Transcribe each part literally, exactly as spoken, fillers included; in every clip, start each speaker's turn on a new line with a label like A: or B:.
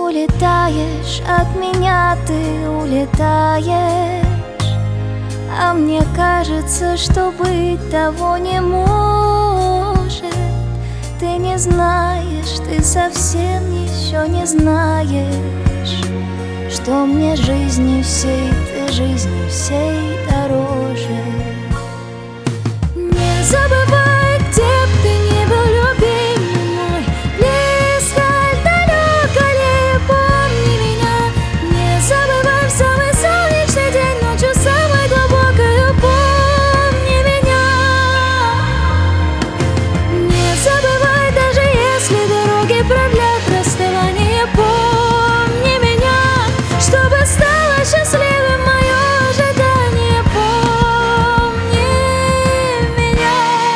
A: улетаешь от меня, ты улетаешь. А мне кажется, что быть того не может. Ты не знаешь, ты совсем еще не знаешь, что мне жизни всей, ты жизни всей дороже. Не забывай, где б ты ни был, любимый мой, близко или далеко ли, помни меня. Не забывай, в самый солнечный день, ночью самой глубокой, помни меня. Не забывай, даже если дороги продлят расставание, помни меня, чтобы стало счастливым мое ожидание, помни меня.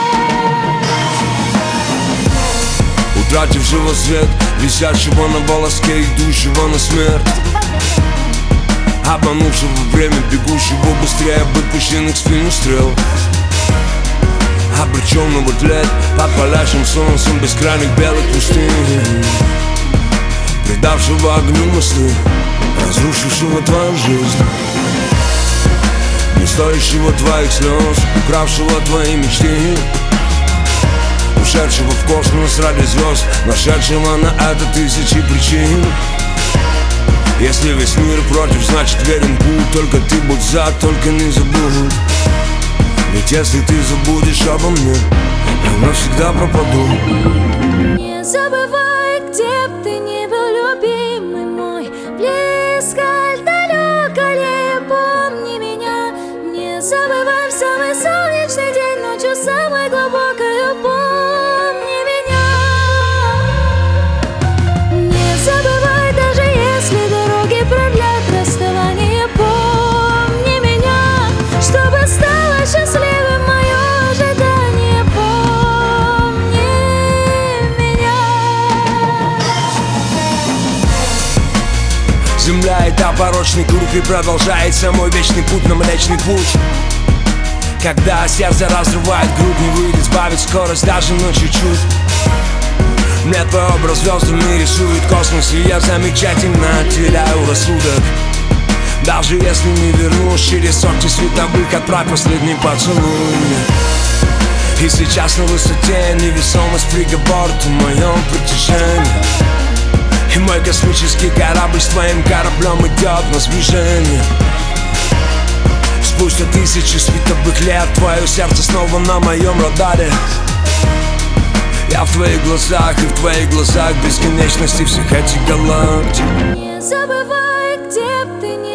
B: Утратившего свет, висящего на волоске, идущего на смерть, обманувшего время, бегущего быстрее выпущенных в спину стрел, обреченного тлеть под палящим солнцем бескрайних белых пустынь, предавшего огню мосты, разрушившего твою жизнь, не стоящего твоих слез, укравшего твои мечты, ушедшего в космос ради звезд, нашедшего на это тысячи причин. Если весь мир против, значит верен путь, только ты будь за, только не забудь. Ведь если ты забудешь обо мне, я навсегда пропаду.
A: Не забывай, где б ты ни был, любимый мой, близко или далеко ли, помни меня. Не забывай, в самый солнечный день, ночью самой глубокой, помни меня. Не забывай, даже если дороги продлят расставание, помни меня, чтобы стало счастливым мое ожидание, помни меня.
B: Земля — это порочный круг, и продолжается мой вечный путь на Млечный Путь. Когда сердце разрывает грудь, не выйдет сбавить скорость даже на чуть-чуть. Мне твой образ звездами рисует космос, и я замечательно теряю рассудок. Даже если не вернусь через сотни световых, отправь последний поцелуй. И сейчас на высоте невесомость приговорит в моем притяжении. И мой космический корабль с твоим кораблем идет на сближение. Спустя тысячи световых лет твое сердце снова на моем радаре. Я в твоих глазах, и в твоих глазах бесконечности всех этих галактик.
A: Не забывай, где б ты ни